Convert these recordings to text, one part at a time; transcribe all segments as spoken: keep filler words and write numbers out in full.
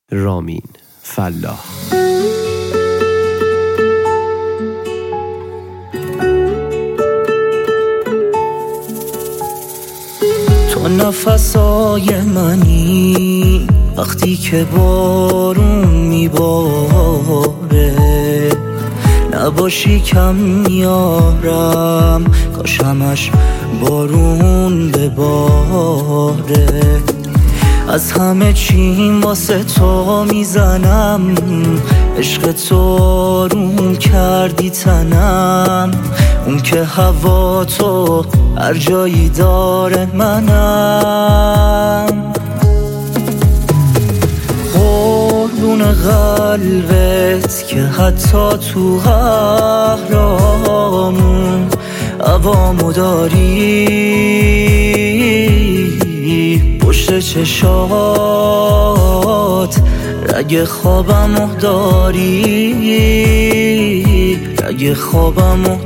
رامین فلاح. تو نفسای منی وقتی که بارون میباره، نباشی کم میارم کاش همش بارون بباره. از همه چیم واسه تو میزنم، عشق تو آروم کردی تنم، اون که هوا تو هر جایی داره منم. قربون قلبت که حتی تو قهرامون عوامو داری، پشت چشات رگ خوابمو داری، رگ خوابمو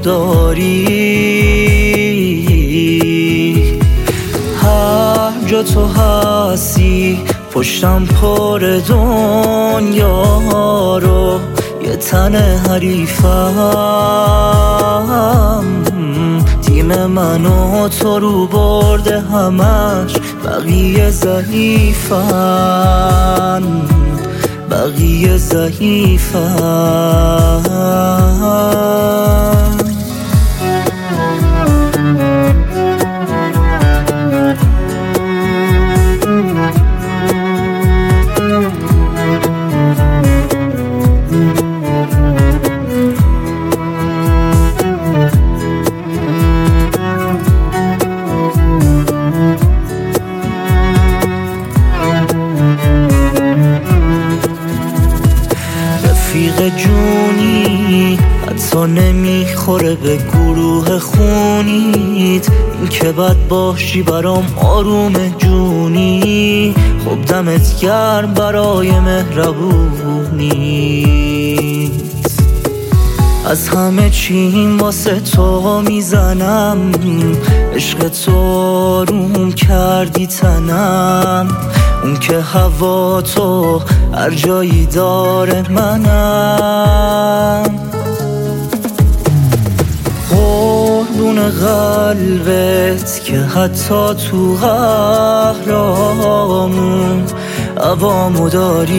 داری. هر جا تو هستی پشتم پر دنیا رو، یه تن حریفم، تیم من و تو رو برده همش، بقیه ضعیفن، بقیه ضعیفن. رفیق جونی حتی نمیخوره به گروه خونیت، این که بد باشی برام آروم جونی، خب دمت گرم برای مهربونیت. از همه چیم واسه تو میزنم، عشق تو آروم کردی تنم، اون که هوا تو هر جایی داره منم. قربون قلبت که حتی تو قهرامون عوامو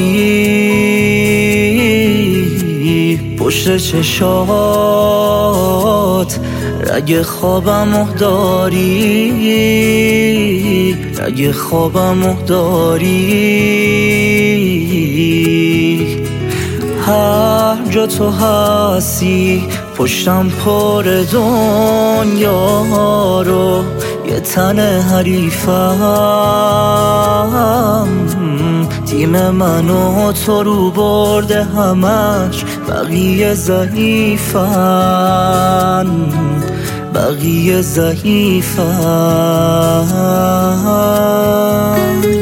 داری، پشت چشات رگ خوابمو داری، رگ خوابمو داری. هر جا تو هستی پشتم پر دنیا رو، یه تن حریفم، تیم من و تو رو برده همش، بقیه ضعیفن، بقیه ضعیفن.